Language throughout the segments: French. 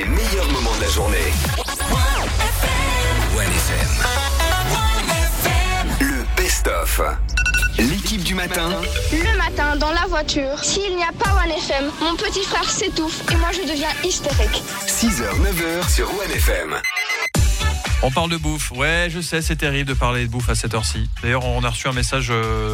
les meilleurs moments de la journée. 1FM. Le best-of. L'équipe du matin. Le matin, dans la voiture, s'il n'y a pas 1FM, mon petit frère s'étouffe et moi je deviens hystérique. 6h, 9h sur 1FM. On parle de bouffe. Ouais, je sais, c'est terrible de parler de bouffe à cette heure-ci. D'ailleurs, on a reçu un message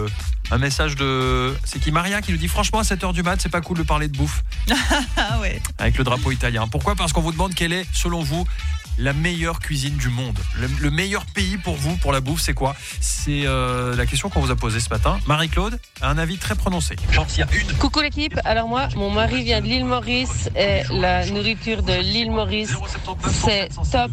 de... C'est qui, Maria, qui nous dit franchement à 7h du mat, c'est pas cool de parler de bouffe. Ah ouais. Avec le drapeau italien. Pourquoi ? Parce qu'on vous demande quelle est, selon vous, la meilleure cuisine du monde. Le meilleur pays pour vous, pour la bouffe, c'est quoi ? C'est la question qu'on vous a posée ce matin. Marie-Claude a un avis très prononcé. Genre, s'il y a une... Coucou l'équipe, alors moi, mon mari vient de l'île Maurice et la nourriture de l'île Maurice, c'est top.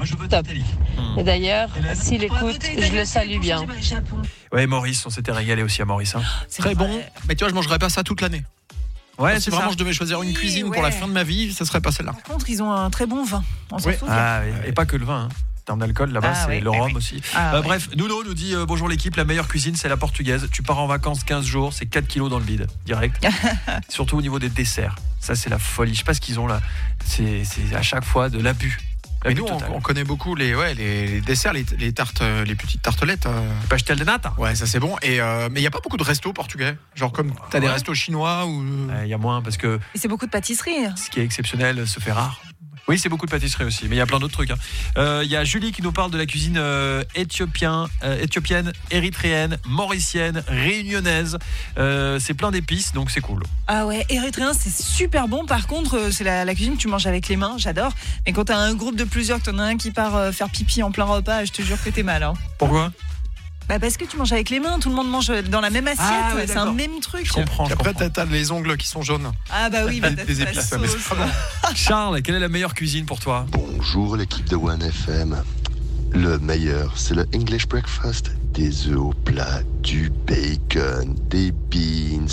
Et d'ailleurs, s'il écoute, je le salue bien. Ouais, Maurice, on s'était régalé aussi à Maurice. Hein. C'est très bon, mais tu vois, je mangerais pas ça toute l'année. Ouais, si vraiment je devais choisir une cuisine pour la fin de ma vie, ça serait pas celle-là. Par contre, ils ont un très bon vin. On s'en souvient. Ah, oui. Et pas que le vin. Hein. En termes d'alcool, là-bas, c'est le rhum aussi. Bref, Nuno nous dit bonjour l'équipe, la meilleure cuisine, c'est la portugaise. Tu pars en vacances 15 jours, c'est 4 kilos dans le bide, direct. Surtout au niveau des desserts. Ça, c'est la folie. Je sais pas ce qu'ils ont là. C'est à chaque fois de l'abus. Mais nous, on connaît beaucoup les desserts, les tartes, les petites tartelettes. Pastel de nata. Ouais, ça c'est bon. Et mais il y a pas beaucoup de restos portugais. Genre comme t'as des restos chinois ou. Il y a moins parce que. Et c'est beaucoup de pâtisseries. Ce qui est exceptionnel se fait rare. Oui, c'est beaucoup de pâtisserie aussi, mais il y a plein d'autres trucs. Il y a Julie qui nous parle de la cuisine éthiopienne, érythréenne, mauricienne, réunionnaise. C'est plein d'épices, donc c'est cool. Ah ouais, érythréen, c'est super bon. Par contre, c'est la cuisine que tu manges avec les mains, j'adore. Mais quand t'as un groupe de plusieurs, que t'en as un qui part faire pipi en plein repas, je te jure que t'es mal. Hein. Pourquoi ? Bah parce que tu manges avec les mains, tout le monde mange dans la même assiette, ouais, c'est un même truc. Je comprends. Après, t'as les ongles qui sont jaunes. Ah bah oui, des épices, mais c'est pas bon. Charles, quelle est la meilleure cuisine pour toi ? Bonjour l'équipe de 1FM. Le meilleur, c'est le English breakfast. Des œufs au plat, du bacon, des beans.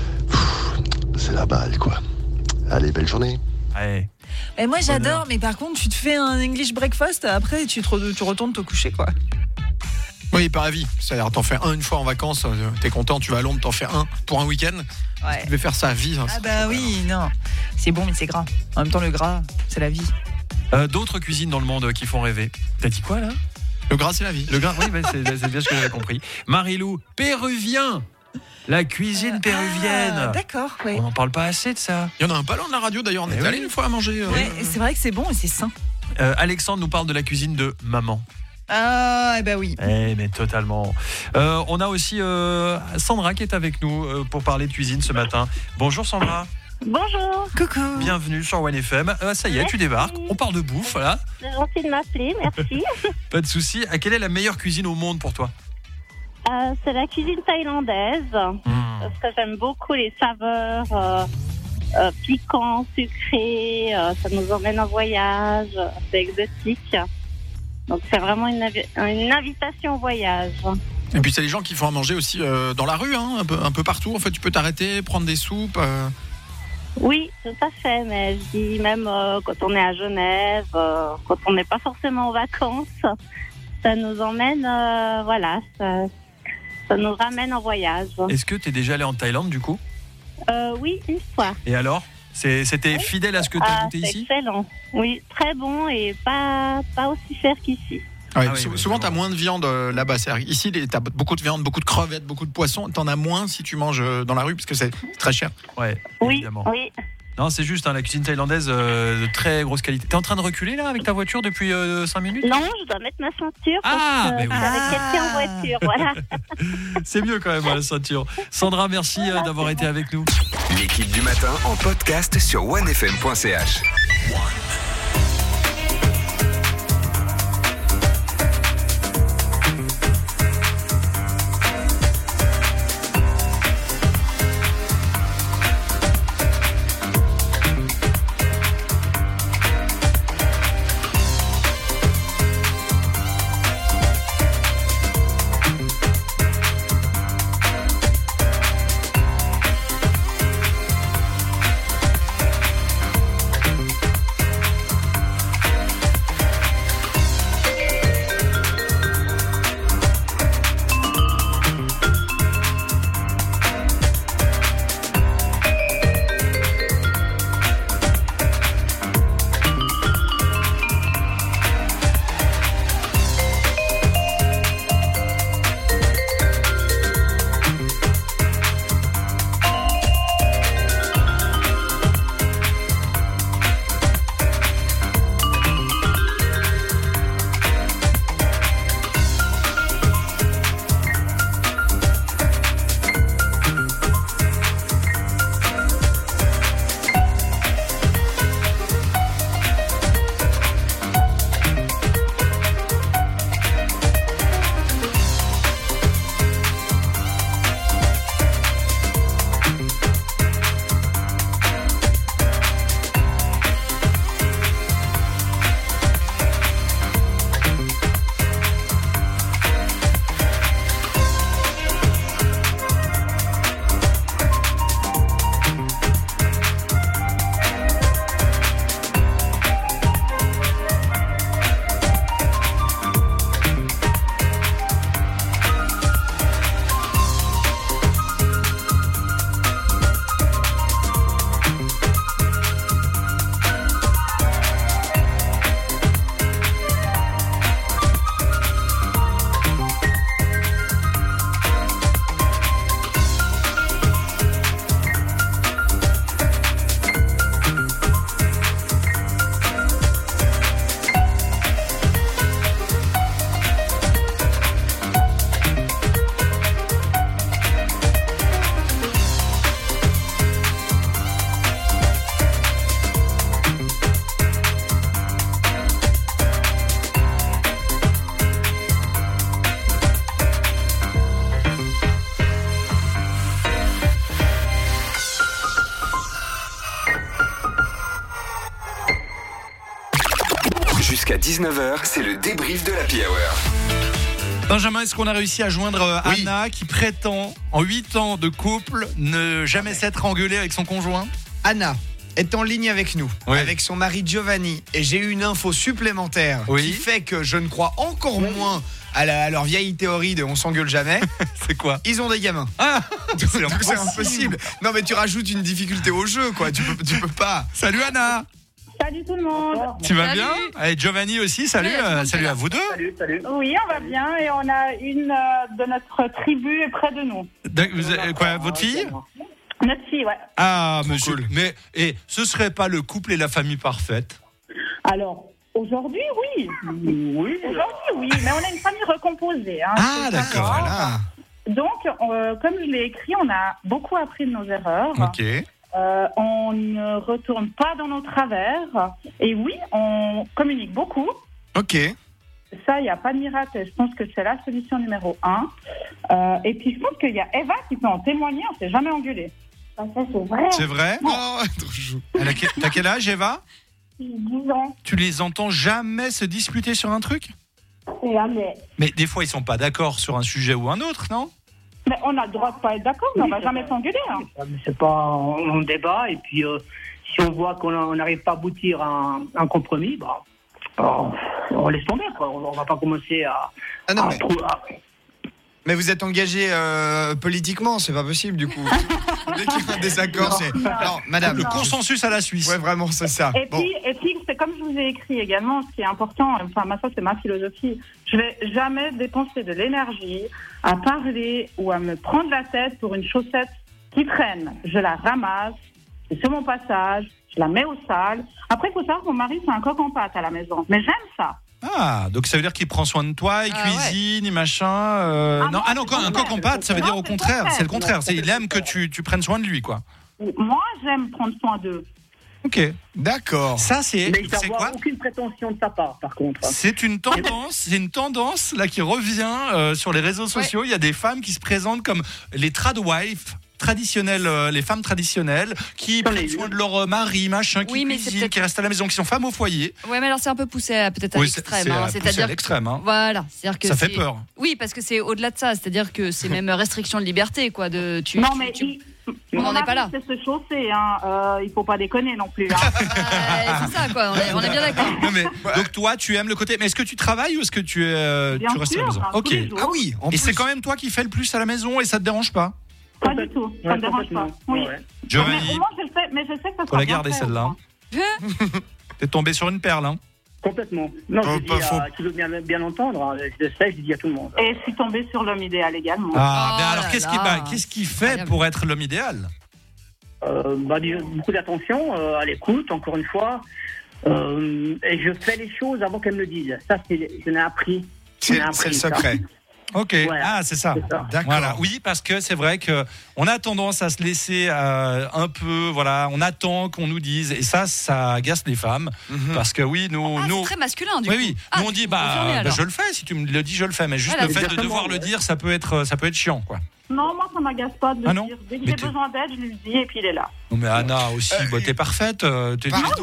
C'est la balle, quoi. Allez, belle journée. Allez. Et moi j'adore, mais par contre, tu te fais un English breakfast, après tu retournes te coucher, quoi. Oui, par avis. C'est-à-dire, t'en fais un une fois en vacances, t'es content, tu vas à Londres, t'en fais un pour un week-end. Ouais. Tu devais faire ça à vie. Ah bah oui, non. C'est bon, mais c'est gras. En même temps, le gras, c'est la vie. D'autres cuisines dans le monde qui font rêver. T'as dit quoi là ? Le gras, c'est la vie. Le gras, oui, c'est bien ce que j'avais compris. Marie-Lou, péruvien. La cuisine péruvienne. Ah, d'accord, oui. On n'en parle pas assez de ça. Il y en a un pas loin de la radio d'ailleurs, on est allé une fois à manger. Ouais, c'est vrai que c'est bon et c'est sain. Alexandre nous parle de la cuisine de maman. Ah, bah oui. Mais totalement. On a aussi Sandra qui est avec nous pour parler de cuisine ce matin. Bonjour Sandra. Bonjour. Coucou. Bienvenue sur 1FM. Ça y est, tu débarques. On parle de bouffe, voilà. C'est gentil de m'appeler, merci. Pas de souci. Quelle est la meilleure cuisine au monde pour toi ? C'est la cuisine thaïlandaise. Parce que j'aime beaucoup les saveurs piquants, sucrés. Ça nous emmène en voyage. C'est exotique. Donc c'est vraiment une invitation au voyage. Et puis c'est les gens qui font à manger aussi dans la rue, hein, un peu partout. En fait, tu peux t'arrêter, prendre des soupes. Oui, tout à fait. Mais je dis même quand on est à Genève, quand on n'est pas forcément en vacances, ça nous emmène, ça nous ramène en voyage. Est-ce que tu es déjà allé en Thaïlande du coup ? Oui, une fois. Et alors ? C'était fidèle à ce que tu as goûté ici ? Excellent. Oui, très bon et pas aussi cher qu'ici. Ouais, souvent, t'as moins de viande là-bas. Ici, t'as beaucoup de viande, beaucoup de crevettes, beaucoup de poissons. T'en as moins si tu manges dans la rue parce que c'est très cher. Ouais, évidemment. Oui. Non, c'est juste la cuisine thaïlandaise de très grosse qualité. T'es en train de reculer là avec ta voiture depuis 5 minutes ? Non, je dois mettre ma ceinture avec quelqu'un en voiture, voilà. C'est mieux quand même la ceinture. Sandra, merci d'avoir été avec nous. L'équipe du matin en podcast sur 1FM.ch. Jusqu'à 19h, c'est le débrief de l'Happy Hour. Benjamin, est-ce qu'on a réussi à joindre Anna qui prétend, en 8 ans de couple, ne jamais s'être engueulée avec son conjoint? Anna est en ligne avec nous, avec son mari Giovanni. Et j'ai eu une info supplémentaire qui fait que je ne crois encore moins à leur vieille théorie de on s'engueule jamais. C'est quoi? Ils ont des gamins. C'est impossible. Non mais tu rajoutes une difficulté au jeu, quoi. Tu peux pas. Salut Anna. Salut tout le monde. Tu vas bien? Et Giovanni aussi, salut. Salut à vous deux. Salut. Oui, on va bien et on a une de notre tribu près de nous. Votre fille? Notre fille, ouais. Ah, monsieur. Cool. Mais ce serait pas le couple et la famille parfaite? Alors, aujourd'hui, oui. Aujourd'hui, oui. Mais on a une famille recomposée. D'accord. Voilà. Donc, comme je l'ai écrit, on a beaucoup appris de nos erreurs. Ok. On ne retourne pas dans nos travers. Et oui, on communique beaucoup. Ok. Ça, il n'y a pas de miracle. Je pense que c'est la solution numéro 1. Et puis, je pense qu'il y a Eva qui peut en témoigner. On ne s'est jamais engueulé. Ça, c'est vrai. C'est vrai? Oh, trop chou. T'as quel âge, Eva? 10 ans. Tu les entends jamais se disputer sur un truc? Jamais. Mais des fois, ils sont pas d'accord sur un sujet ou un autre, non? Mais on a le droit de pas être d'accord, mais on va jamais s'engueuler. C'est pas on débat et puis si on voit qu'on n'arrive pas à aboutir à un compromis, on laisse tomber, quoi. On va pas commencer à. Mais vous êtes engagé politiquement, c'est pas possible du coup. Dès qu'il y a un désaccord, c'est. Non, madame. Le consensus à la Suisse. Ouais, vraiment, c'est ça. Et puis, c'est comme je vous ai écrit également, ce qui est important, ça c'est ma philosophie. Je vais jamais dépenser de l'énergie à parler ou à me prendre la tête pour une chaussette qui traîne. Je la ramasse, c'est sur mon passage, je la mets au sale. Après, il faut savoir que mon mari, c'est un coq en pâte à la maison. Mais j'aime ça. Ah, donc ça veut dire qu'il prend soin de toi, il cuisine, il machin. Non, un coq en pâte, ça veut dire au contraire. C'est le contraire. Il aime que tu prennes soin de lui, quoi. Moi, j'aime prendre soin d'eux. Ok, d'accord. Ça, c'est quoi? Aucune prétention de ta part, par contre. C'est une tendance là qui revient sur les réseaux sociaux. Il y a des femmes qui se présentent comme les tradwives traditionnelles, les femmes traditionnelles qui prennent soin de leur mari, machin, qui cuisinent, qui restent à la maison, qui sont femmes au foyer. Ouais, mais alors c'est un peu poussé peut-être à l'extrême. C'est à l'extrême. Voilà, c'est-à-dire que ça fait peur. Oui, parce que c'est au-delà de ça, c'est-à-dire que c'est même restriction de liberté, quoi. On n'en est pas là. C'est se chausser, il faut pas déconner non plus. C'est ça, quoi. On est bien d'accord. Donc toi, tu aimes le côté. Mais est-ce que tu travailles ou est-ce que tu restes à la maison? Ok. Ah oui. Et c'est quand même toi qui fais le plus à la maison et ça te dérange pas? Pas du tout, ça me dérange pas. Oui. Giovanni, moi je le fais, mais je sais que ça sera faut la garder celle-là. T'es tombé sur une perle, hein? Complètement. Non, je dis, tu veux bien entendre, je le sais, je dis à tout le monde. Et je suis tombée sur l'homme idéal également. Alors qu'est-ce qu'il fait pour être l'homme idéal? Beaucoup d'attention, à l'écoute, encore une fois. Et je fais les choses avant qu'elle me le dise. Ça, je l'ai appris. C'est le secret. Ok, voilà. C'est ça. D'accord. Voilà. Oui, parce que c'est vrai que on a tendance à se laisser un peu, on attend qu'on nous dise, et ça agace les femmes, parce que nous, c'est très masculin du coup. Oui, nous on dit je le fais, si tu me le dis, je le fais, mais juste le fait de devoir le dire, ça peut être chiant, quoi. Non, moi ça m'agace pas de le dire. Dès que j'ai besoin d'aide, je lui dis et puis il est là. Non mais Anna aussi, t'es parfaite. Pardon,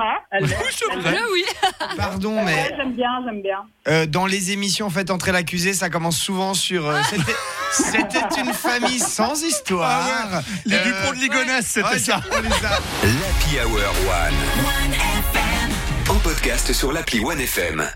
oui. Pardon, mais j'aime bien. Dans les émissions Faites entrer l'accusé, ça commence souvent sur c'était une famille sans histoire. Les Dupont de Ligonnès, c'était ça. L'Happy Hour One. En podcast sur l'appli One FM.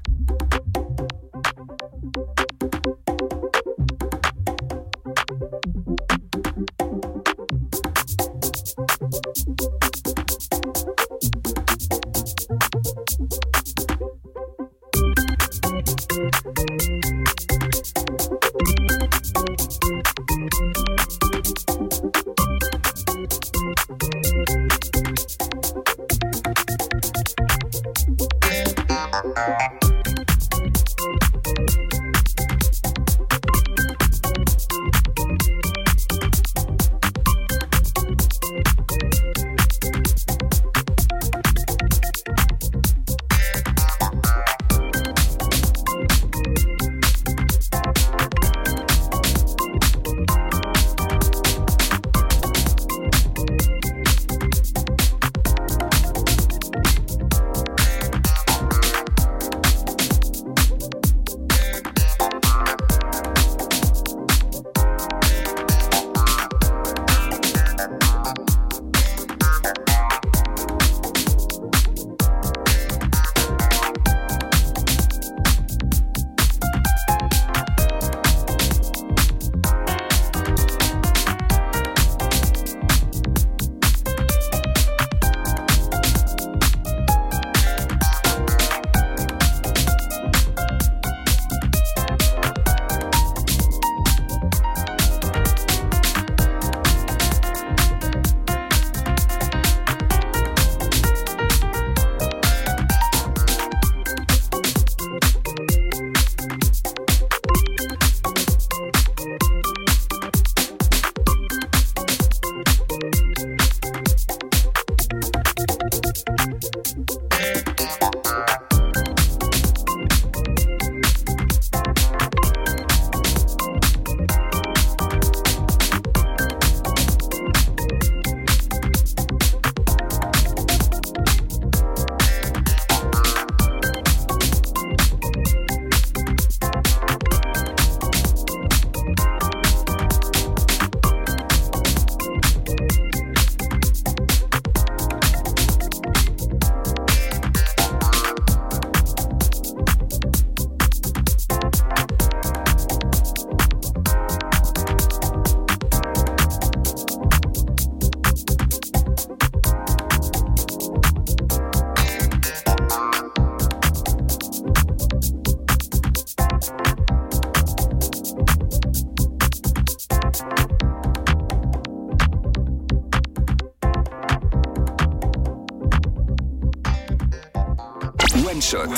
One Shot.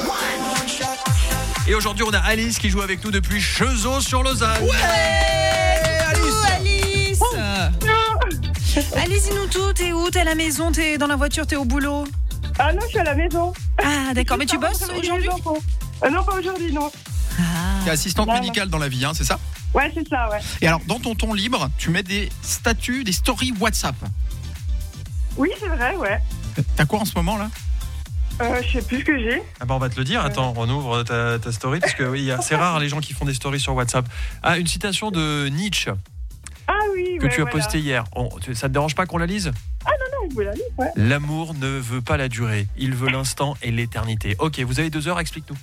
Et aujourd'hui, on a Alice qui joue avec nous depuis Cheseaux sur Lausanne. Ouais, Alice. Alice, dis-nous tout. T'es où? T'es à la maison? T'es dans la voiture? T'es au boulot? Ah non, je suis à la maison. Ah d'accord, mais tu bosses aujourd'hui? Non, pas aujourd'hui, non. T'es assistante médicale dans la vie, hein, c'est ça? Ouais, c'est ça, ouais. Et alors, dans ton temps libre, tu mets des statuts, des stories WhatsApp. Oui, c'est vrai, ouais. T'as quoi en ce moment, là? Je sais plus ce que j'ai. Ah bah on va te le dire, attends, on ouvre ta story, parce que oui, c'est rare les gens qui font des stories sur WhatsApp. Ah, une citation de Nietzsche. Ah oui, que tu as posté hier. Ça te dérange pas qu'on la lise? Ah non, vous pouvez la lire, ouais. L'amour ne veut pas la durée, il veut l'instant et l'éternité. Ok, vous avez 2 heures, explique-nous.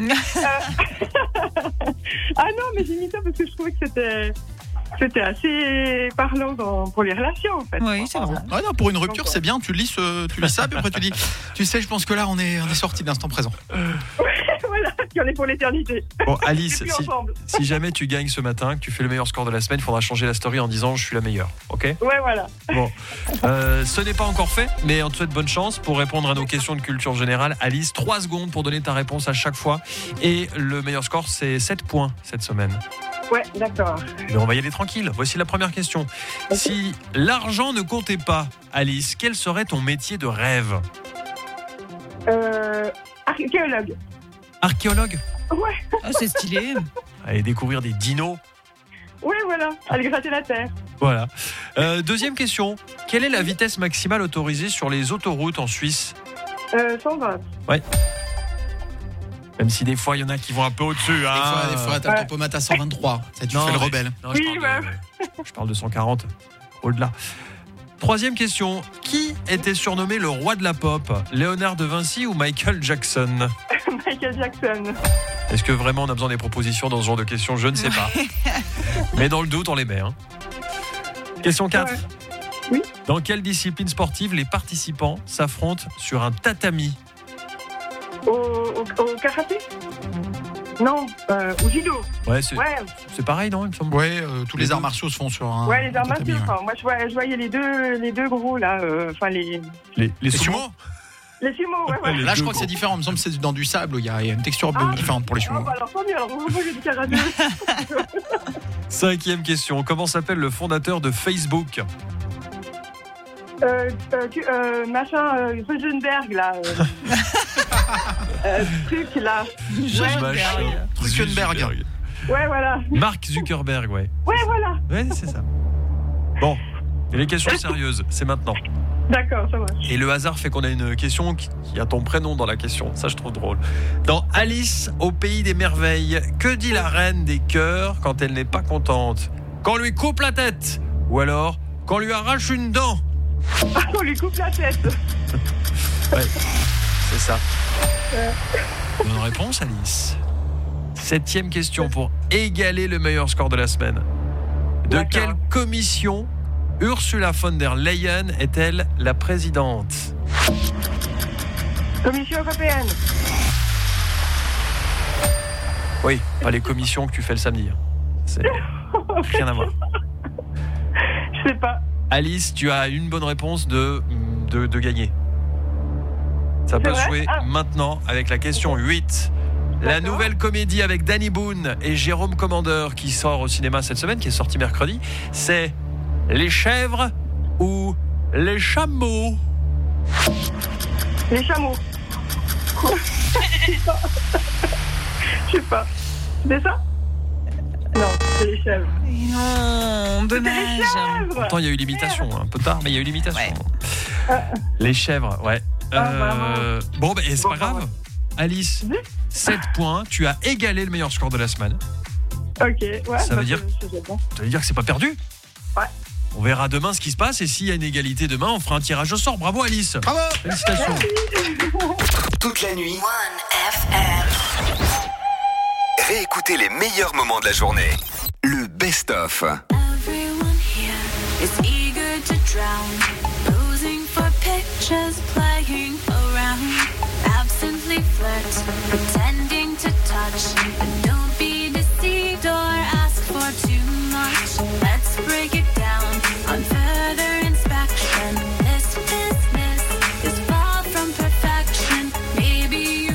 Ah non, mais j'ai mis ça parce que je trouvais que c'était assez parlant pour les relations, en fait. Oui, c'est vrai. Ah non, pour une rupture, c'est bien, tu lis ça, puis après tu dis, tu sais, je pense que là, on est sorti de l'instant présent. Voilà, puis on est pour l'éternité. Bon, Alice, si jamais tu gagnes ce matin, que tu fais le meilleur score de la semaine, il faudra changer la story en disant je suis la meilleure, ok? Ouais, voilà. Bon, ce n'est pas encore fait, mais on te souhaite bonne chance pour répondre à nos questions de culture générale. Alice, 3 secondes pour donner ta réponse à chaque fois. Et le meilleur score, c'est 7 points cette semaine. Ouais, d'accord. Mais on va y aller tranquille. Voici la première question. Okay. Si l'argent ne comptait pas, Alice, quel serait ton métier de rêve? Archéologue. Archéologue? Ouais. Ah, c'est stylé. Aller découvrir des dinos. Ouais, voilà. Aller gratter la terre. Voilà. Deuxième question. Quelle est la vitesse maximale autorisée sur les autoroutes en Suisse? 120. Ouais. Même si des fois, il y en a qui vont un peu au-dessus. Hein. Des fois, t'as le tempomate à 123. Ça, tu fais le rebelle. Non, je parle de 140. Au-delà. Troisième question. Qui était surnommé le roi de la pop? Léonard de Vinci ou Michael Jackson? Michael Jackson. Est-ce que vraiment on a besoin des propositions dans ce genre de questions? Je ne sais pas. Mais dans le doute, on les met. Hein. Question 4. Ouais. Oui. Dans quelle discipline sportive les participants s'affrontent sur un tatami? Au karaté? Non, au judo. Ouais, c'est pareil, non, il me semble. Ouais, tous les arts martiaux se font sur un. Ouais, les arts martiaux. Ouais. Moi, je voyais les deux gros là. Enfin les sumo. Les sumo, ouais. Là, je crois que c'est différent. Il me semble que c'est dans du sable. Il y a une texture différente pour les sumo. Bah alors, tant mieux. Alors, moi, j'ai du karaté. 5e question. Comment s'appelle le fondateur de Facebook? Zuckerberg là. Truc là. Zuckerberg. Ouais, voilà. Mark Zuckerberg, ouais. Ouais, voilà. Ouais, c'est ça. Bon, et les questions sérieuses, c'est maintenant. D'accord, ça va. Et le hasard fait qu'on a une question qui a ton prénom dans la question. Ça, je trouve drôle. Dans Alice au pays des merveilles, que dit la reine des cœurs quand elle n'est pas contente? Qu'on lui coupe la tête? Ou alors qu'on lui arrache une dent? On lui coupe la tête. Ouais, c'est ça. Bonne réponse, Alice. 7e question pour égaler le meilleur score de la semaine. De quelle commission Ursula von der Leyen est-elle la présidente? Commission européenne. Oui, pas les commissions que tu fais le samedi. C'est rien à voir. Je sais pas. Alice, tu as une bonne réponse de gagner. Ça peut se jouer maintenant avec la question 8. La nouvelle comédie avec Danny Boone et Jérôme Commandeur qui sort au cinéma cette semaine, qui est sortie mercredi, c'est Les chèvres ou les chameaux? Les chameaux. Je sais pas. C'est ça? Non, c'est les chèvres. Non, dommage. Pourtant, il y a eu l'imitation, un peu tard, mais il y a eu l'imitation. Ouais. Les chèvres, ouais. Bon, bah, c'est pas grave. Alice, 7 points. Tu as égalé le meilleur score de la semaine. Ok, ouais. Ça veut dire que c'est pas perdu. Ouais. On verra demain ce qui se passe et s'il y a une égalité demain, on fera un tirage au sort. Bravo Alice. Bravo. Félicitations. Toute la nuit. Réécoutez les meilleurs moments de la journée. Le best-of. Everyone here is eager to drown, posing for pictures, playing around, absently flirt, pretending to touch, but don't be deceived or ask for too much. Let's break it down on further inspection. This business is far from perfection. Maybe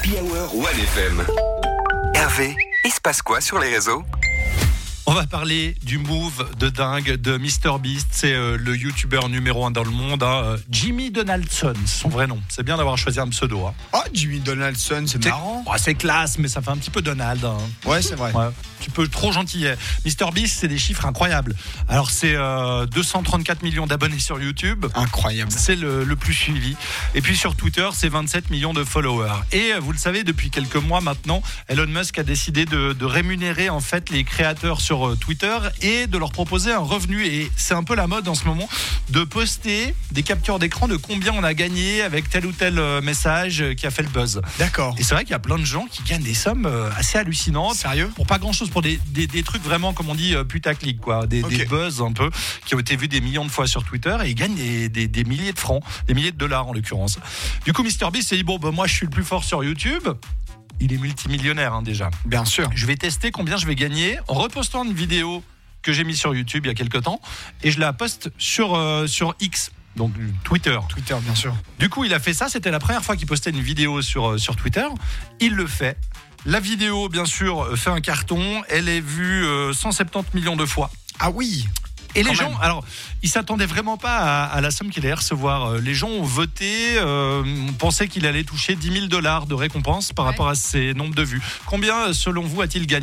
l'Happy Hour One FM. Hervé, il se passe quoi sur les réseaux ? On va parler du move de dingue de MrBeast. C'est le youtubeur numéro 1 dans le monde, hein. Jimmy Donaldson, son vrai nom. C'est bien d'avoir choisi un pseudo. Hein. Oh, Jimmy Donaldson, c'est marrant. C'est classe, mais ça fait un petit peu Donald. Hein. Ouais, c'est vrai. Ouais. Tu peux trop gentillet. MrBeast, c'est des chiffres incroyables. Alors, c'est 234 millions d'abonnés sur YouTube. Incroyable. C'est le plus suivi. Et puis sur Twitter, c'est 27 millions de followers. Et vous le savez, depuis quelques mois maintenant, Elon Musk a décidé de rémunérer en fait les créateurs sur Twitter et de leur proposer un revenu. Et c'est un peu la mode en ce moment de poster des captures d'écran de combien on a gagné avec tel ou tel message qui a fait le buzz. D'accord. Et c'est vrai qu'il y a plein de gens qui gagnent des sommes assez hallucinantes. Sérieux ? Pour pas grand chose, pour des trucs vraiment, comme on dit, putaclic, quoi. Des buzz un peu qui ont été vus des millions de fois sur Twitter et ils gagnent des milliers de francs, des milliers de dollars en l'occurrence. Du coup, MrBeast s'est dit, bon, moi je suis le plus fort sur YouTube. Il est multimillionnaire hein, déjà. Bien sûr. Je vais tester combien je vais gagner en repostant une vidéo que j'ai mise sur YouTube il y a quelques temps et je la poste sur X. Donc Twitter. Twitter, bien sûr. Du coup, il a fait ça. C'était la première fois qu'il postait une vidéo sur Twitter. Il le fait. La vidéo, bien sûr, fait un carton. Elle est vue 170 millions de fois. Ah oui. Et les gens, alors, ils s'attendaient vraiment pas à la somme qu'il allait recevoir. Les gens ont voté, pensaient qu'il allait toucher $10 000 de récompense par rapport à ses nombres de vues. Combien, selon vous, a-t-il gagné ?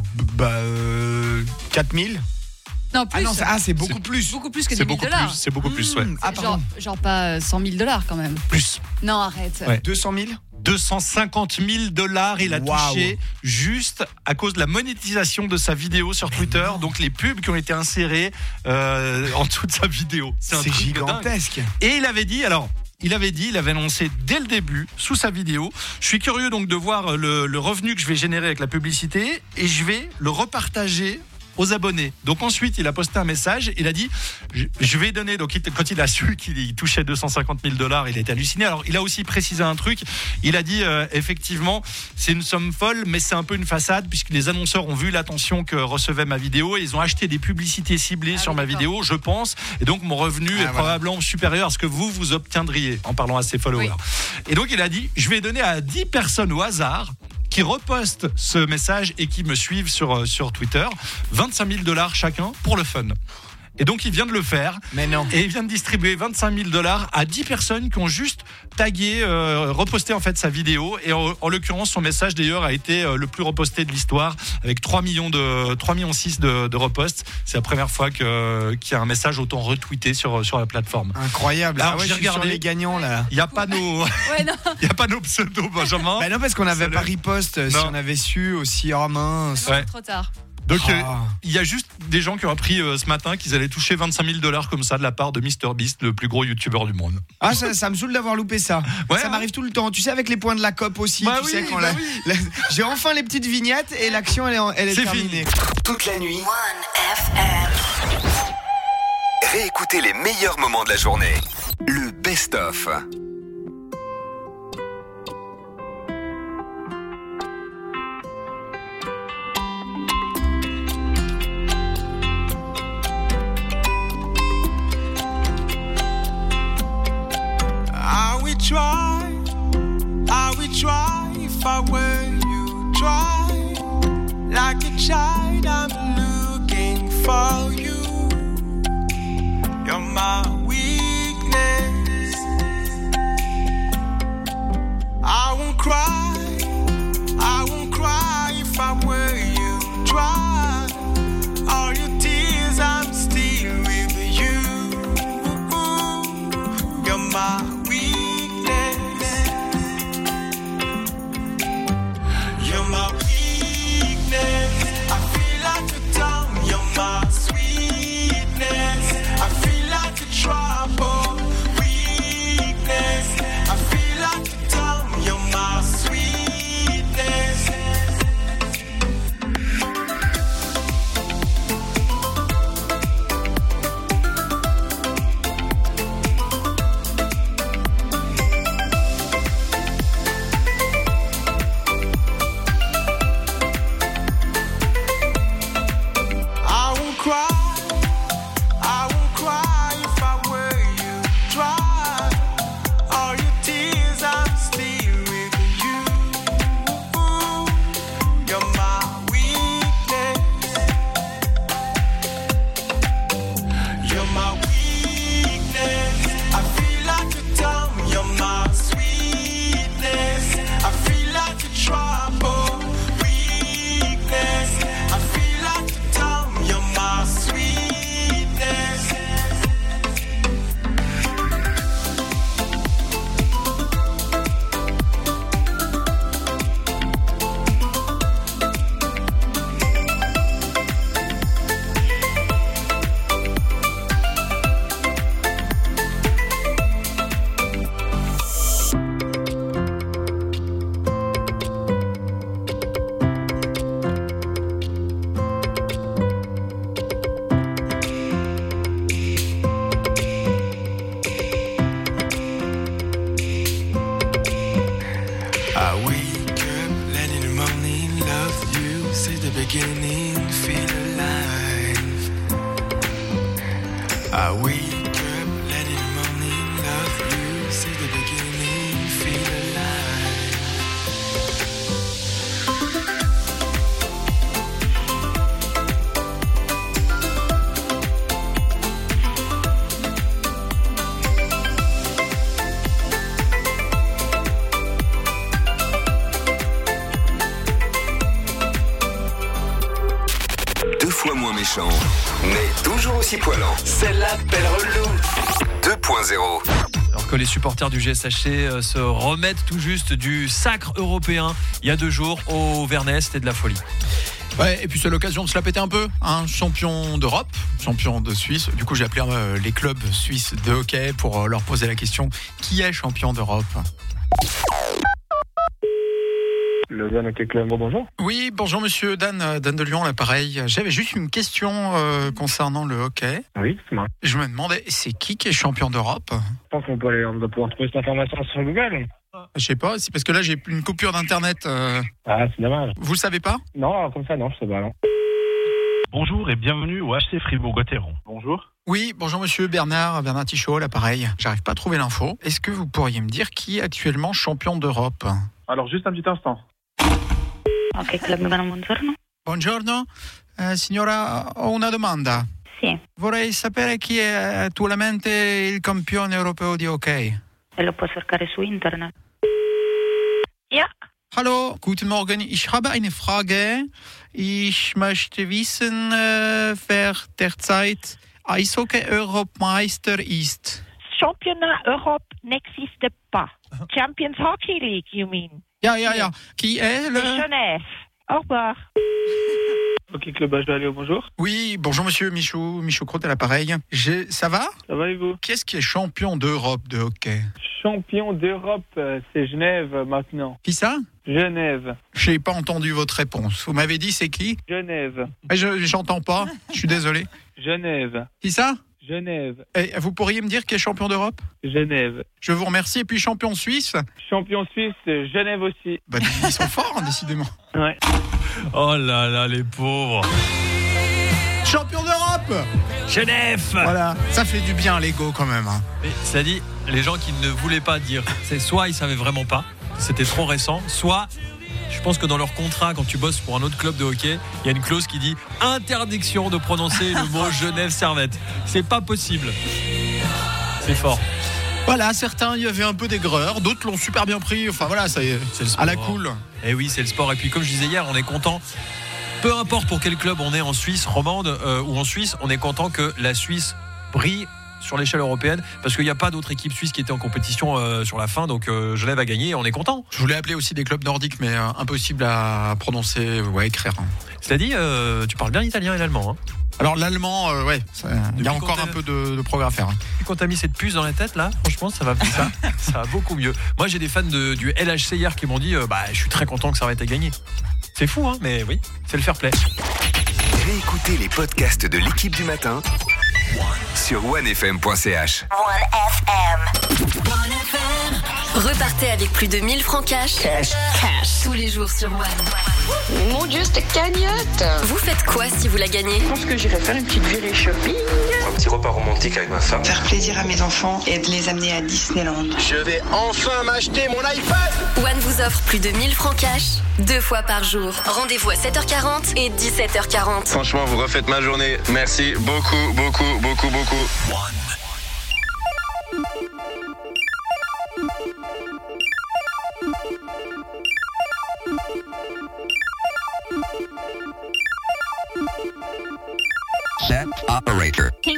4 000 ? Non, plus. C'est beaucoup plus. Beaucoup plus que $10 000. C'est beaucoup plus, ouais. Genre pas $100 000 quand même. Plus. Non, arrête. Ouais. 200 000 ? $250 000 il a touché juste à cause de la monétisation de sa vidéo sur Twitter. Donc les pubs qui ont été insérées en dessous de sa vidéo. C'est gigantesque. Et il avait annoncé dès le début, sous sa vidéo, je suis curieux donc de voir le revenu que je vais générer avec la publicité et je vais le repartager aux abonnés. Donc ensuite, il a posté un message, il a dit, je vais donner, donc quand il a su qu'il touchait $250 000, il a été halluciné. Alors il a aussi précisé un truc, il a dit, effectivement, c'est une somme folle, mais c'est un peu une façade, puisque les annonceurs ont vu l'attention que recevait ma vidéo, et ils ont acheté des publicités ciblées sur ma vidéo, je pense, et donc mon revenu est probablement supérieur à ce que vous obtiendriez, en parlant à ses followers. Oui. Et donc il a dit, je vais donner à 10 personnes au hasard, qui repostent ce message et qui me suivent sur Twitter, $25 000 chacun pour le fun. Et donc il vient de le faire. Mais non. Et il vient de distribuer $25 000 à 10 personnes qui ont juste tagué, reposté en fait sa vidéo. Et en l'occurrence, son message d'ailleurs a été le plus reposté de l'histoire, avec 3,6 millions de reposts. C'est la première fois qu'il y a un message autant retweeté sur la plateforme. Incroyable. Alors, j'ai regardé sur les gagnants là. Il n'y a pas nos, pseudos, Benjamin. Non, parce qu'on n'avait pas riposte. Si on avait su aussi, mince. Ouais. Trop tard. Donc il y a juste des gens qui ont appris ce matin qu'ils allaient toucher $25 000 comme ça de la part de MrBeast, le plus gros youtubeur du monde. Ah, ça me saoule d'avoir loupé ça. Ouais, ça m'arrive tout le temps. Tu sais, avec les points de la COP aussi. J'ai enfin les petites vignettes et l'action elle est terminée. Toute la nuit. One FM. Réécoutez les meilleurs moments de la journée. Le best-of. I would try if I were you. Try like a child, I'm looking for you. You're my weakness, beginning, feel alive. I wake up, let in the morning, love you, since the beginning, feel alive. Fois moins méchant, mais toujours aussi poilant. C'est l'appel relou 2.0. Alors que les supporters du GSHC se remettent tout juste du sacre européen il y a 2 jours au Vernet, c'était de la folie. Ouais, et puis c'est l'occasion de se la péter un peu, hein. Champion d'Europe, champion de Suisse. Du coup, j'ai appelé les clubs suisses de hockey pour leur poser la question, qui est champion d'Europe ? Le Dan Hockey Club, bonjour. Oui, bonjour monsieur Dan de Lyon, l'appareil. J'avais juste une question concernant le hockey. Oui, c'est moi. Je me demandais, c'est qui est champion d'Europe ? Je pense qu'on on doit pouvoir trouver cette information sur Google. Je sais pas, c'est parce que là j'ai une coupure d'internet. Ah, c'est dommage. Vous le savez pas ? Non, comme ça, non, je sais pas, non. Bonjour et bienvenue au HC Fribourg-Gotteron. Bonjour. Oui, bonjour monsieur Bernard Tichot, l'appareil. J'arrive pas à trouver l'info. Est-ce que vous pourriez me dire qui est actuellement champion d'Europe ? Alors, juste un petit instant. Ok, Club Lugano, buongiorno. Buongiorno, signora, ho una domanda. Sì. Vorrei sapere chi è attualmente il campione europeo di hockey. E lo può cercare su internet. Ja. Hallo, guten Morgen. Ich habe eine Frage. Ich möchte wissen, wer derzeit Eishockey-Europameister ist. Championnat Europe n'existe pas. Champions Hockey League, you mean? Ja. Qui est le... Genève. Au revoir. Ok, Club HVALO, bonjour. Oui, bonjour monsieur Michou Crotte à l'appareil. Ça va ? Ça va et vous ? Qu'est-ce qui est champion d'Europe de hockey ? Champion d'Europe, c'est Genève maintenant. Qui ça ? Genève. J'ai pas entendu votre réponse. Vous m'avez dit c'est qui ? Genève. J'entends pas, je suis désolé. Genève. Qui ça ? Genève. Et vous pourriez me dire qui est champion d'Europe ? Genève. Je vous remercie. Et puis champion suisse ? Champion suisse, Genève aussi. Bah, ils sont forts, hein, décidément. Ouais. Oh là là, les pauvres. Champion d'Europe ! Genève ! Voilà, ça fait du bien l'ego quand même. Hein. Mais ça dit, les gens qui ne voulaient pas dire, c'est soit ils savaient vraiment pas, c'était trop récent, soit... Je pense que dans leur contrat, quand tu bosses pour un autre club de hockey, il y a une clause qui dit interdiction de prononcer le mot Genève Servette. C'est pas possible. C'est fort. Voilà, certains y avaient un peu d'aigreur, d'autres l'ont super bien pris. Enfin voilà, c'est le sport. À la cool. Et oui, c'est le sport. Et puis comme je disais hier, on est content. Peu importe pour quel club on est en Suisse romande ou en Suisse, on est content que la Suisse brille sur l'échelle européenne, parce qu'il n'y a pas d'autres équipes suisses qui étaient en compétition sur la fin, donc Genève a gagné et on est content. Je voulais appeler aussi des clubs nordiques, mais impossible à prononcer ou à écrire. Cela dit, tu parles bien l'italien et l'allemand. Hein. Alors l'allemand, il y a encore un peu de progrès à faire. Quand t'as mis cette puce dans la tête, là, franchement, ça va beaucoup mieux. Moi, j'ai des fans du LHC hier qui m'ont dit, je suis très content que ça va être gagné. C'est fou, hein, mais oui, c'est le fair play. Réécoutez les podcasts de l'équipe du matin sur onefm.ch. Repartez avec plus de 1000 francs cash tous les jours sur One. Mon Dieu, cette cagnotte! Vous faites quoi si vous la gagnez? Je pense que j'irai faire une petite virée shopping. Un petit repas romantique avec ma femme. Faire plaisir à mes enfants et de les amener à Disneyland. Je vais enfin m'acheter mon iPad! One vous offre plus de 1000 francs cash 2 fois par jour. Rendez-vous à 7h40 et 17h40. Franchement, vous refaites ma journée. Merci beaucoup. One. Set operator. We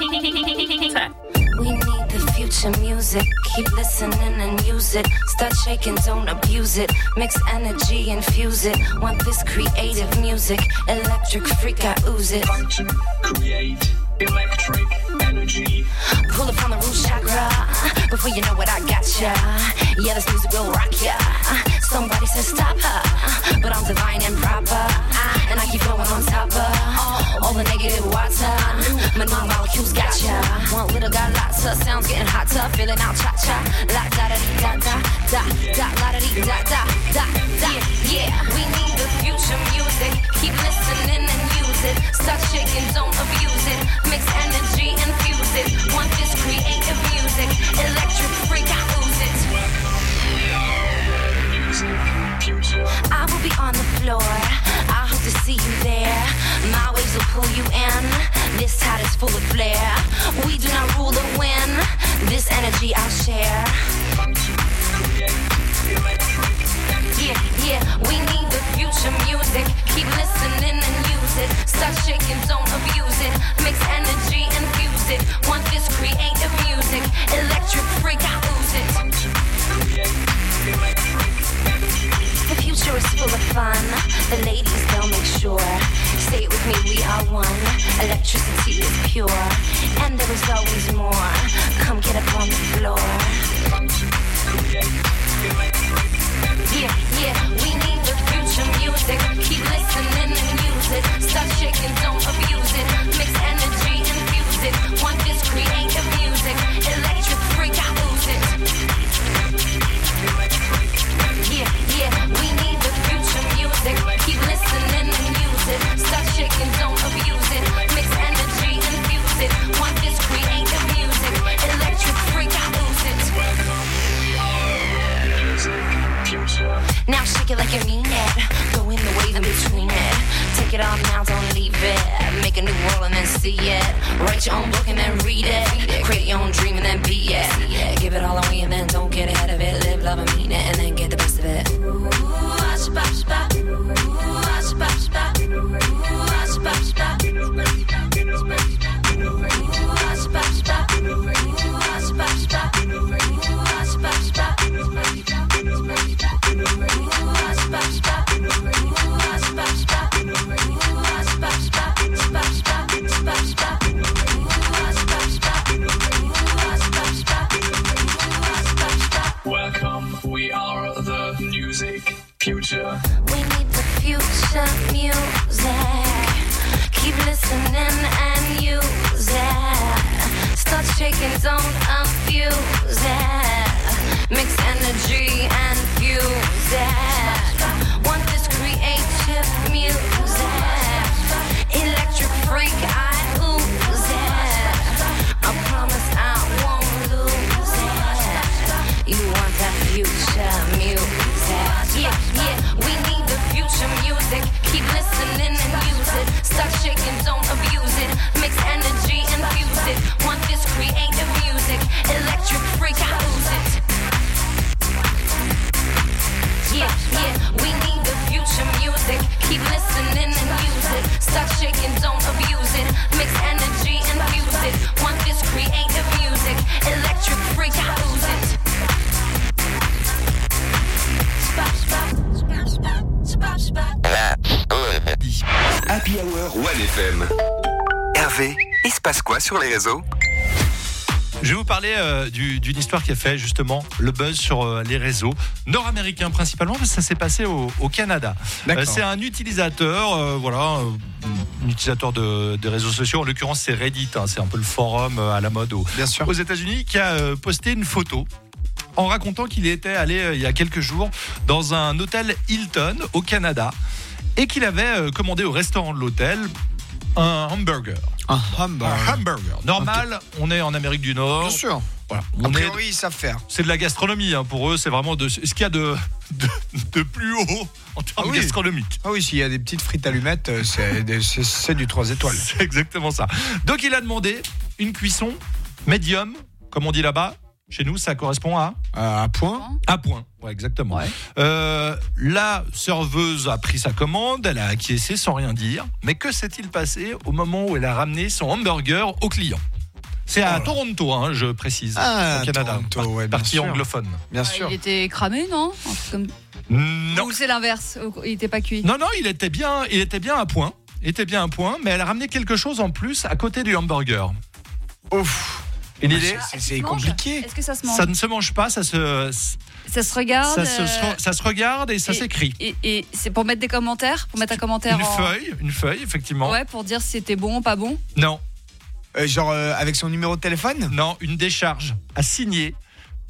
need the future music. Keep listening and use it. Start shaking, don't abuse it. Mix energy, infuse it. Want this creative music. Electric freak, I ooze it. Function, create, electric energy. Pull up on the root chakra. Before you know what I gotcha. Yeah, this music will rock ya. Somebody says stop her. But I'm divine and proper. And I keep going on top of all the negative water. My new molecules gotcha. One little got lots of sounds getting hotter. Feeling out cha-cha. La da da da da da da la da da da da da. Yeah, we need the future music. Keep listening. pull you in. This tide is full of flair. We do not rule or win. This energy I'll share. Yeah, yeah, we need the future music. Keep listening and use it. Start shaking, don't abuse it. Mix energy, infuse it. Want this creative music. Electric freak, I lose it. The future is full of fun. The ladies, they'll make sure. Say it with me, we are one. Electricity is pure. And there is always more. Come get up on the floor. Yeah, yeah, we need the future music. Keep listening and use it. Stop shaking, don't abuse it. Mix energy, infuse it. Want this creative music. Electric freak, I lose it. Yeah, yeah, we need the future music. Keep listening and use it. Stop shaking, don't abuse it. Mix energy, infuse it. Want this creative music. Electric freak, I lose it. Now shake it like you mean it. Go in the wave in between it. Take it all now, don't leave it. Make a new world and then see it. Write your own book and then read it. Create your own dream and then be it. Give it all away and then don't get ahead of it. Live, love and mean it and then get the best of it. Welcome, we are the music future. We need the future music. Keep listening and use it. Start shaking, don't abuse it. Mix energy and fuse it. Want this creative music. Electric freak, I lose it. I promise I won't lose it. You want that future music. Yeah, yeah, we need the future music. Keep listening and use it. Stop shaking, don't abuse it. Mix energy and fuse it. Want this creative music. Electric freak, I lose it. Yeah, yeah, we need the future music. Keep listening and use it. Stop shaking, don't abuse it. Mix energy and fuse it. Want this creative music. Electric freak, I lose it. Happy Hour 1FM. Hervé, il se passe quoi sur les réseaux? Je vais vous parler d'une histoire qui a fait justement le buzz sur les réseaux nord-américains principalement, parce que ça s'est passé au Canada. C'est un utilisateur, un utilisateur des réseaux sociaux. En l'occurrence, c'est Reddit. C'est un peu le forum à la mode aux États-Unis, qui a posté une photo en racontant qu'il était allé il y a quelques jours dans un hôtel Hilton au Canada et qu'il avait commandé au restaurant de l'hôtel un hamburger. Un hamburger. Normal, okay. On est en Amérique du Nord. Bien sûr. Voilà. A priori, ils savent faire. C'est de la gastronomie. Pour eux, c'est vraiment ce qu'il y a de plus haut en termes gastronomiques. Ah oui, s'il y a des petites frites allumettes, c'est du 3 étoiles. C'est exactement ça. Donc, il a demandé une cuisson médium, comme on dit là-bas. Chez nous, ça correspond à point. À point, ouais, exactement. Ouais. La serveuse a pris sa commande, elle a acquiescé sans rien dire. Mais que s'est-il passé au moment où elle a ramené son hamburger au client? C'est à Toronto, je précise, au Canada. Toronto, partie anglophone. Bien sûr. Il était cramé, non? Non. Ou c'est l'inverse, il n'était pas cuit? Non, il était bien à point. Mais elle a ramené quelque chose en plus à côté du hamburger. Ouf. Une idée? C'est compliqué. Est-ce que ça se mange? Ça ne se mange pas, ça se regarde. Ça se regarde et ça s'écrit. Et c'est pour mettre des commentaires, pour mettre un commentaire. Une feuille, effectivement. Ouais, pour dire si c'était bon ou pas bon. Non. Genre avec son numéro de téléphone? Non, une décharge à signer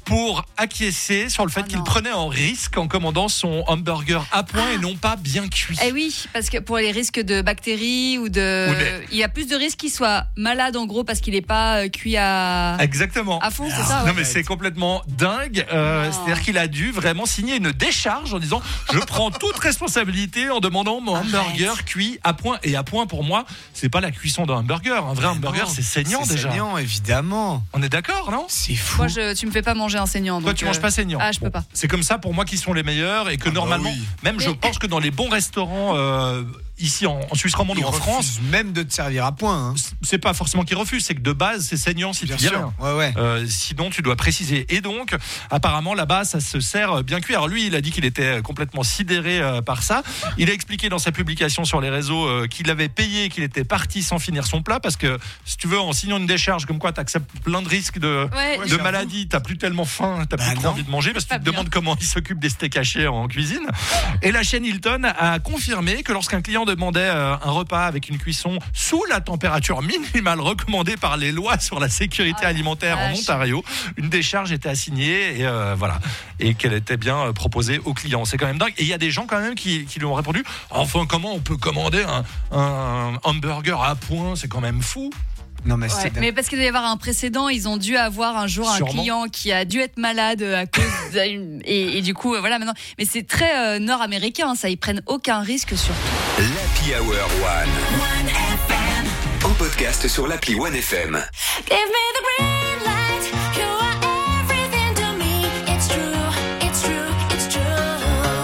pour acquiescer sur le fait qu'il prenait un risque en commandant son hamburger à point et non pas bien cuit. Eh oui, parce que pour les risques de bactéries il y a plus de risques qu'il soit malade en gros parce qu'il n'est pas cuit à fond, c'est ça. Non mais c'est complètement dingue. C'est-à-dire qu'il a dû vraiment signer une décharge en disant je prends toute responsabilité en demandant mon hamburger cuit à point. Et à point pour moi, c'est pas la cuisson d'un hamburger. Un vrai hamburger, c'est saignant déjà. C'est saignant, évidemment. On est d'accord, non ? C'est fou. Moi, tu me fais pas manger un saignant. Toi, tu manges pas saignant. Ah, je peux pas. C'est comme ça pour moi qui sont les meilleurs et que normalement, je pense que dans les bons restaurants ici en Suisse romande ou en France, même de te servir à point. C'est pas forcément qu'ils refusent, c'est que de base c'est saignant si tu dis rien. Sinon tu dois préciser. Et donc apparemment là-bas ça se sert bien cuit. Alors lui il a dit qu'il était complètement sidéré par ça. Il a expliqué dans sa publication sur les réseaux qu'il avait payé, qu'il était parti sans finir son plat parce que si tu veux en signant une décharge comme quoi tu acceptes plein de risques de maladie, t'as plus tellement faim, t'as plus trop envie de manger parce que tu te demandes comment il s'occupe des steaks hachés en cuisine. Et la chaîne Hilton a confirmé que lorsqu'un client demandait un repas avec une cuisson sous la température minimale recommandée par les lois sur la sécurité alimentaire en Ontario, une décharge était assignée et qu'elle était bien proposée aux clients. C'est quand même dingue. Et il y a des gens quand même qui lui ont répondu enfin comment on peut commander un hamburger à point, c'est quand même fou. Non mais, mais parce qu'il doit y avoir un précédent, ils ont dû avoir un jour un client qui a dû être malade à cause et du coup maintenant. Mais c'est très nord-américain, ça, ils prennent aucun risque sur tout. L'Happy Hour One FM. En podcast sur l'appli One FM. Give me the green light. You are everything to me. It's true, it's true, it's true.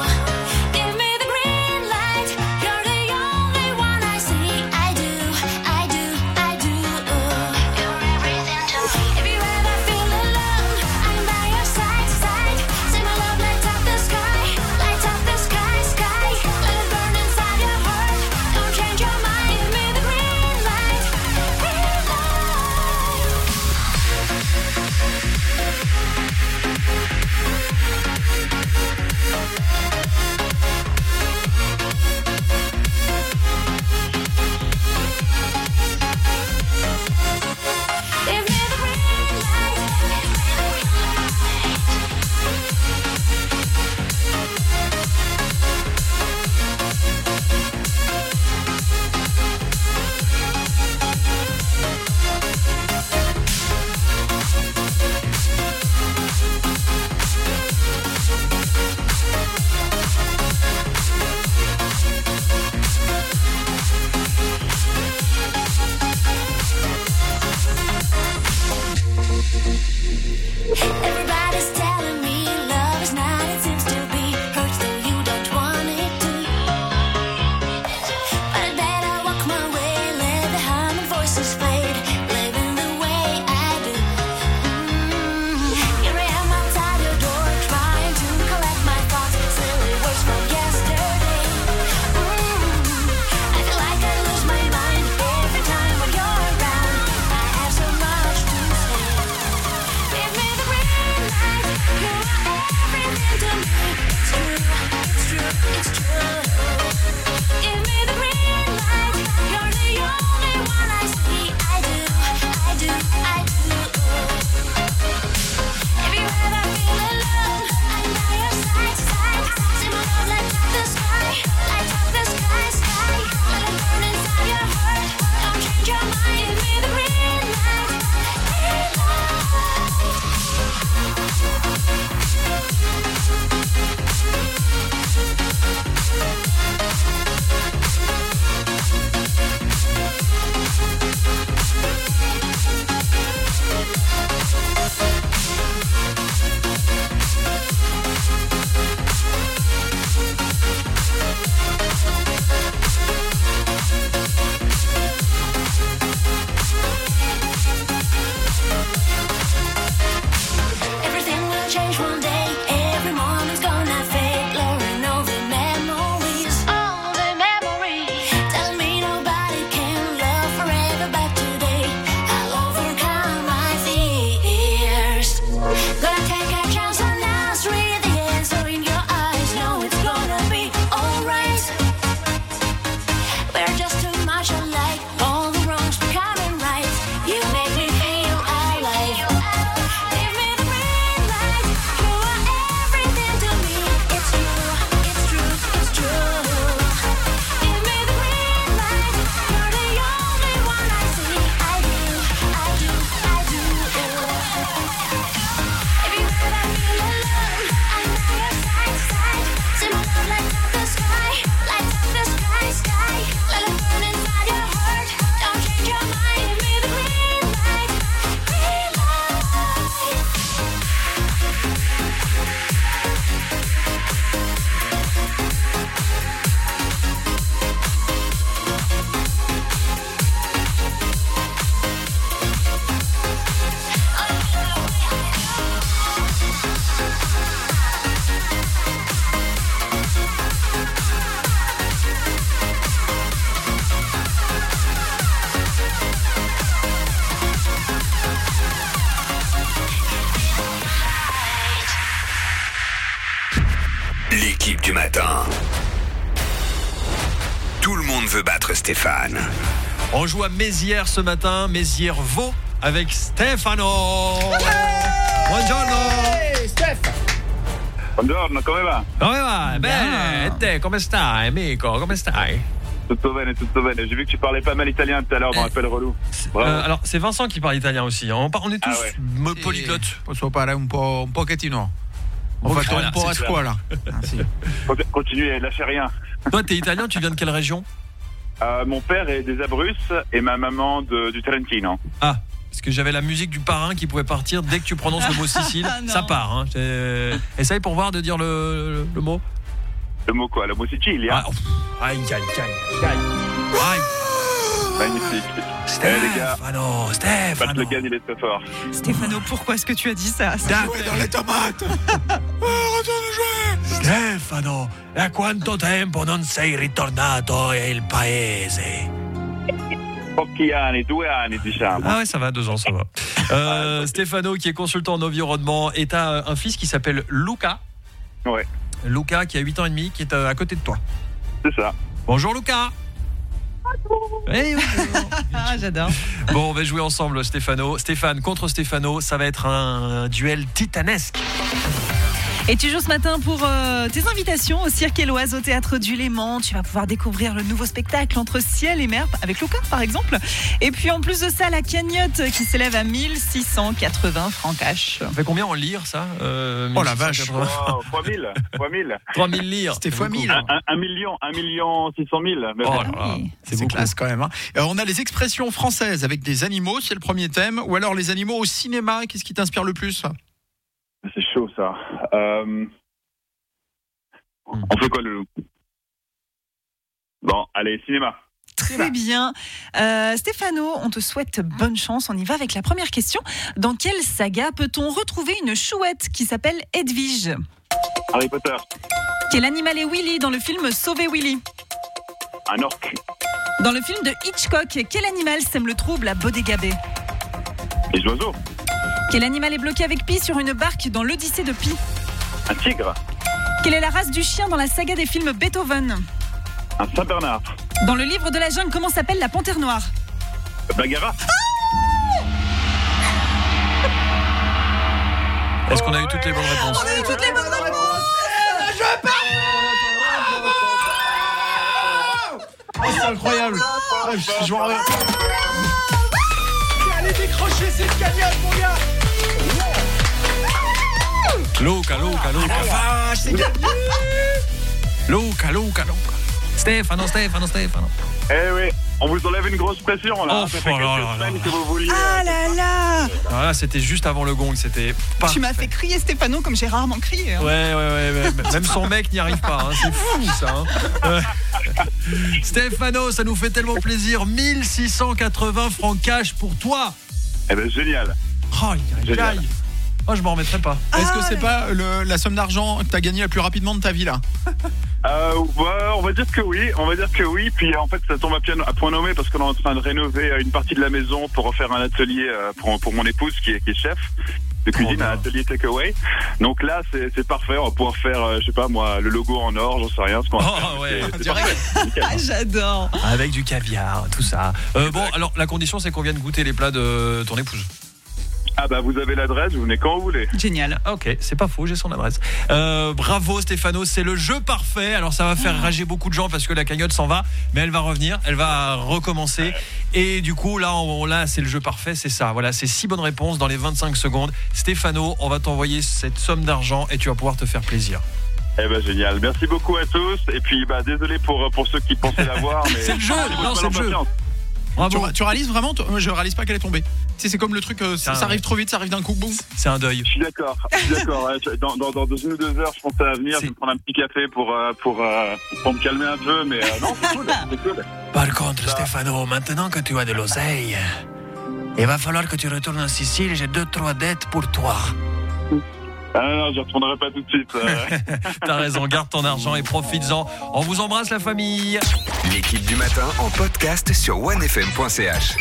Give me the green light. You're the only one I see. I do, I do, I do. You're everything to me. If you ever feel alone, I'm by your side, side. See my love light up the sky, sky. Let it burn inside your heart. Don't change your mind. Give me the green light, green light. Tout le monde veut battre Stéphane. On joue à Mézières ce matin, Mézières-Vaux avec Stefano. Buongiorno. Hey, Steph. Buongiorno, come va? Come va? Bene, e te come stai, amico? Come stai? Tutto bene, tutto bene. J'ai vu que tu parlais pas mal italien tout à l'heure dans l'appel relou. Alors, c'est Vincent qui parle italien aussi. On est tous polyglottes. Posso parlare un pochettino. Ho fatto un po' a scuola. Continuez, lâchez rien. Toi, t'es italien, tu viens de quelle région? Mon père est des Abruzzes et ma maman du Trentino. Ah, parce que j'avais la musique du parrain qui pouvait partir dès que tu prononces le mot Sicile. Ça part. Hein. Essaye pour voir de dire le mot. Le mot quoi? Le mot Sicile. Aïe. Magnifique. Stefano. Pat Le Guen, il est très fort. Stéphano, pourquoi est-ce que tu as dit ça? Jouer dans les tomates. Retourne jouer. Stefano, da quanto tempo non sei ritornato il paese? Pochi anni, 2 anni diciamo. Ah ouais, ça va, 2 ans, ça va. Stefano, qui est consultant en environnement, et t'as un fils qui s'appelle Luca. Ouais. Luca, qui a 8 ans et demi, qui est à côté de toi. C'est ça. Bonjour Luca. Hey, j'adore. Bon, on va jouer ensemble, Stéphano. Stéphane contre Stéphano, ça va être un duel titanesque. Et tu joues ce matin pour tes invitations au Cirque Éloise, au Théâtre du Léman. Tu vas pouvoir découvrir le nouveau spectacle Entre ciel et mer avec Luca par exemple. Et puis en plus de ça, la cagnotte qui s'élève à 1680 francs cash. Ça fait combien en lire ça? Oh la vache. 3000. 3000 lire. C'était fois 1000. 1 million 600 000. Oh là là, c'est classe quand même. Hein. On a les expressions françaises avec des animaux, c'est le premier thème. Ou alors les animaux au cinéma, qu'est-ce qui t'inspire le plus? C'est chaud ça. On fait quoi le loup? Bon, allez, cinéma. Très bien. Stéphano, on te souhaite bonne chance. On y va avec la première question. Dans quelle saga peut-on retrouver une chouette qui s'appelle Edwige? Harry Potter. Quel animal est Willy dans le film Sauver Willy? Un orque. Dans le film de Hitchcock, quel animal sème le trouble à Bodega Bay? Les oiseaux. Quel animal est bloqué avec Pi sur une barque dans l'Odyssée de Pi? Un tigre. Quelle est la race du chien dans la saga des films Beethoven? Un Saint-Bernard. Dans le livre de la jungle, comment s'appelle la panthère noire? Bagheera. Est-ce qu'on a eu toutes les bonnes réponses? On a eu toutes les bonnes réponses. Je pars. Oh, c'est incroyable. Je m'en reviens. Allez décrocher cette cagnotte, mon gars. Luca. Vache, c'est gagné. Luca. Stefano. Eh oui, on vous enlève une grosse pression là. Ça fait quelques semaines que vous vouliez. Ah là là. Voilà, c'était juste avant le gong, c'était parfait. Tu m'as fait crier Stéphano comme j'ai rarement crié. Hein. Ouais. Même son mec n'y arrive pas, hein. C'est fou ça. Hein. Stéphano, ça nous fait tellement plaisir. 1680 francs cash pour toi. Eh ben génial. Oh, génial. Oh, je m'en remettrai pas. Est-ce que c'est pas la somme d'argent que t'as gagné la plus rapidement de ta vie là? On va dire que oui. Puis en fait, ça tombe à point nommé parce qu'on est en train de rénover une partie de la maison pour refaire un atelier pour mon épouse qui est chef de cuisine, un atelier takeaway. Donc là, c'est parfait. On va pouvoir faire, je sais pas moi, le logo en or, j'en sais rien. C'est parfait. J'adore. Avec du caviar, tout ça. Bon, alors la condition, c'est qu'on vienne goûter les plats de ton épouse. Ah bah vous avez l'adresse, vous venez quand vous voulez. Génial. Ok, c'est pas faux, j'ai son adresse. Bravo Stéphano, c'est le jeu parfait. Alors ça va faire rager beaucoup de gens parce que la cagnotte s'en va, mais elle va revenir, elle va recommencer. Et du coup là c'est le jeu parfait, c'est ça. Voilà, c'est 6 bonnes réponses dans les 25 secondes. Stéphano, on va t'envoyer cette somme d'argent et tu vas pouvoir te faire plaisir. Eh ben génial, merci beaucoup à tous. Et puis désolé pour ceux qui pensaient l'avoir, mais c'est le jeu, c'est le jeu. Tu réalises vraiment? Je réalise pas qu'elle est tombée. C'est comme le truc, ça arrive trop vite, ça arrive d'un coup, boum. C'est un deuil. Je suis d'accord. Dans 1 ou 2 heures, je pensais à venir, je vais me prendre un petit café pour me calmer un peu, mais non, c'est cool. Par contre, Stéphano, maintenant que tu as de l'oseille, il va falloir que tu retournes en Sicile, j'ai 2-3 dettes pour toi. Ah non, je ne retournerai pas tout de suite. T'as raison, garde ton argent et profites-en. On vous embrasse la famille. L'équipe du matin en podcast sur onefm.ch.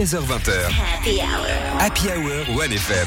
16h20h. Happy Hour 1FM.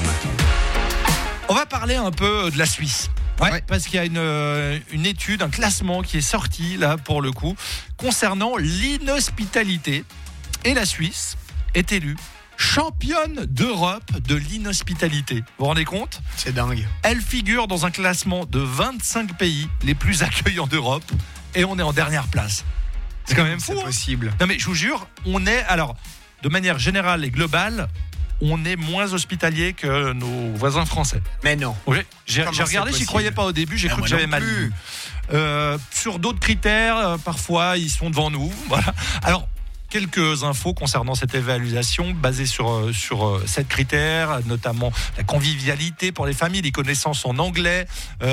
On va parler un peu de la Suisse. Ouais. Parce qu'il y a une étude, un classement qui est sorti là pour le coup concernant l'inhospitalité, et la Suisse est élue championne d'Europe de l'inhospitalité. Vous vous rendez compte ? C'est dingue. Elle figure dans un classement de 25 pays les plus accueillants d'Europe et on est en dernière place. C'est quand même fou. C'est possible. Non mais je vous jure, on est, alors de manière générale et globale, on est moins hospitalier que nos voisins français. Mais non. Oui, j'ai regardé, j'y croyais pas au début, j'ai cru que j'avais mal lu. Sur d'autres critères, parfois ils sont devant nous. Voilà. Alors, quelques infos concernant cette évaluation basée sur 7 critères, notamment la convivialité pour les familles, les connaissances en anglais,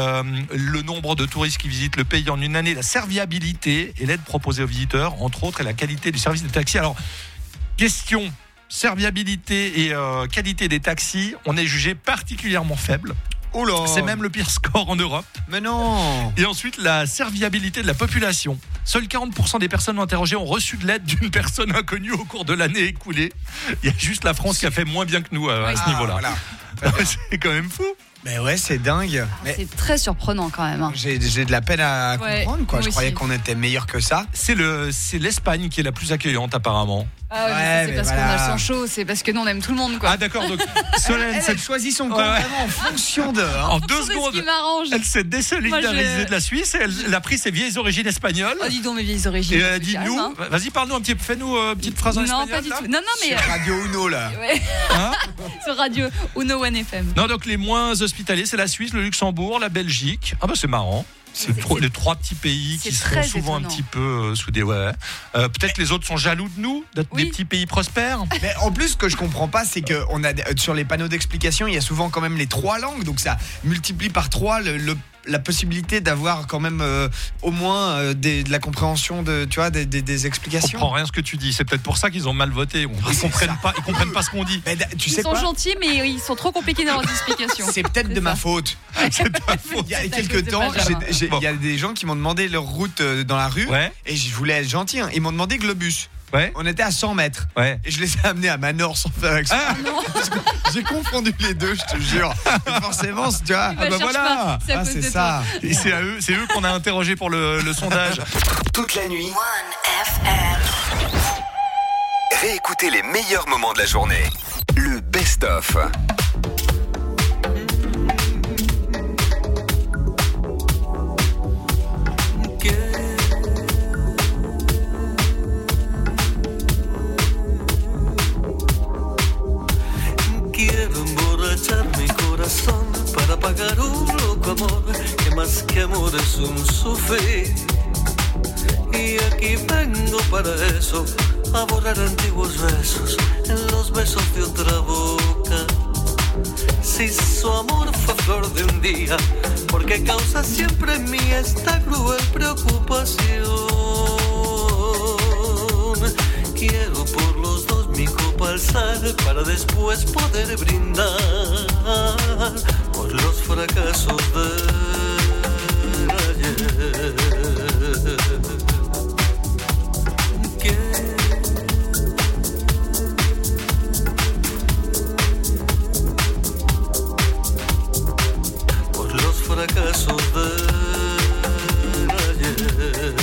le nombre de touristes qui visitent le pays en une année, la serviabilité et l'aide proposée aux visiteurs, entre autres, et la qualité du service des taxis. Alors, question serviabilité et qualité des taxis, on est jugé particulièrement faible. Oula. C'est même le pire score en Europe. Mais non. Et ensuite, la serviabilité de la population. Seuls 40% des personnes interrogées ont reçu de l'aide d'une personne inconnue au cours de l'année écoulée. Il y a juste la France qui a fait moins bien que nous à ce niveau-là. Voilà. C'est quand même fou. Mais ouais, c'est dingue. Mais c'est très surprenant quand même. Hein. J'ai de la peine à comprendre, quoi. Je croyais qu'on était meilleur que ça. C'est l'Espagne qui est la plus accueillante apparemment. Ah ouais, c'est parce qu'on a le sang chaud, c'est parce que nous on aime tout le monde, quoi. Ah d'accord, donc Solène, elle choisit son camp vraiment en fonction de. Hein. En 2 secondes, elle s'est désolidarisée de la Suisse et elle a pris ses vieilles origines espagnoles. Oh, dis donc mes vieilles origines. Et elle a dit nous, vas-y parle-nous un petit peu, fais-nous une petite phrase en espagnol. Non, pas du tout. Non, mais. Sur Radio Uno là. Ouais. Hein Sur Radio Uno 1FM. Non, donc les moins hospitaliers, c'est la Suisse, le Luxembourg, la Belgique. Ah bah c'est marrant. C'est les 3 petits pays qui seront souvent un petit peu soudés. Ouais. Peut-être les autres sont jaloux de nous, d'être des petits pays prospères. Mais en plus, ce que je comprends pas, c'est que on a sur les panneaux d'explication, il y a souvent quand même les 3 langues, donc ça multiplie par 3 la possibilité d'avoir quand même au moins de la compréhension des explications. Je comprends rien ce que tu dis. C'est peut-être pour ça qu'ils ont mal voté. Ils comprennent pas ce qu'on dit. Mais ils sont gentils, mais ils sont trop compliqués dans leurs explications. C'est peut-être de ma faute. C'est de ma faute. Il y a quelques temps, il y a des gens qui m'ont demandé leur route dans la rue, et je voulais être gentil. Ils m'ont demandé Globus. Ouais. On était à 100 mètres. Ouais. Et je les ai amenés à Manor sans faire exprès. J'ai confondu les deux, je te jure. Et forcément, tu vois. Ah bah voilà. C'est ça. Et c'est eux qu'on a interrogé pour le sondage. Toute la nuit. 1FM. Réécoutez les meilleurs moments de la journée. Le best-of. Mi corazón para pagar un loco amor que más que amor es un sufrir. Y aquí vengo para eso, a borrar antiguos besos en los besos de otra boca. Si su amor fue flor de un día, porque causa siempre en mí esta cruel preocupación. Quiero por los dos mi copa alzar para después poder brindar por los fracasos del ayer. Por los fracasos del ayer.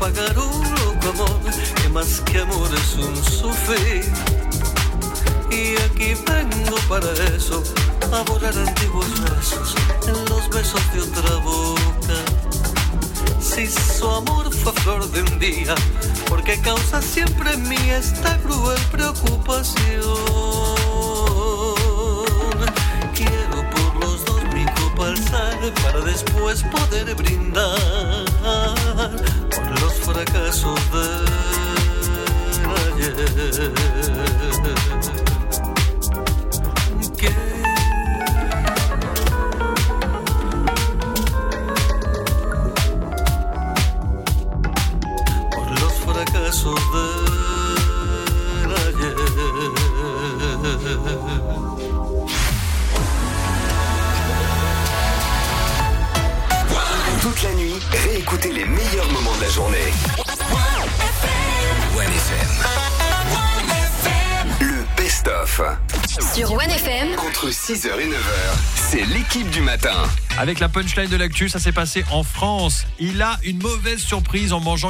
pagar un loco amor, que más que amor es un sufrir. Y aquí vengo para eso, a borrar antiguos besos en los besos de otra boca. Si su amor fue flor de un día, porque causa siempre en mí esta cruel preocupación. Quiero por los dos mi copa alzar para después poder brindar por los fracasos del ayer. Por los fracasos del ayer. Toute la nuit, réécoutez les meilleurs moments de la journée. 1FM. Le best-of. Sur 1FM. Entre 6h et 9h, c'est l'équipe du matin. Avec la punchline de l'actu, ça s'est passé en France. Il a une mauvaise surprise en mangeant